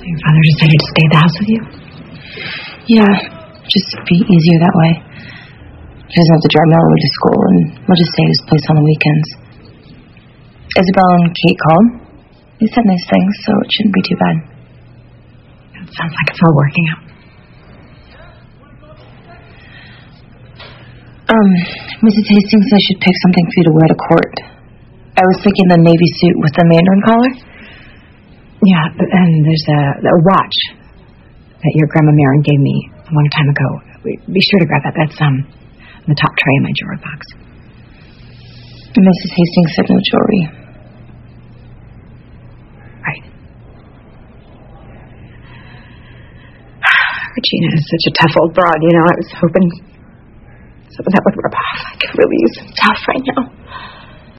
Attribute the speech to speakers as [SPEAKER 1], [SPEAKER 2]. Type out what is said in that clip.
[SPEAKER 1] So your father decided to stay at the house with you?
[SPEAKER 2] Yeah, just be easier that way. He doesn't have to drive Melody to school, and we'll just stay at his place on the weekends. Isabel and Kate called. They said nice things, so it shouldn't be too bad.
[SPEAKER 1] It sounds like it's all working out.
[SPEAKER 2] Mrs. Hastings says I should pick something for you to wear to court. I was thinking the navy suit with the mandarin collar.
[SPEAKER 1] Yeah, and there's a watch that your Grandma Marin gave me a long time ago. Be sure to grab that. That's in the top tray in my jewelry box.
[SPEAKER 2] Mrs. Hastings said no jewelry.
[SPEAKER 1] Right. Regina is such a tough old broad, I was hoping something that would rub off. I could really use some tough right now.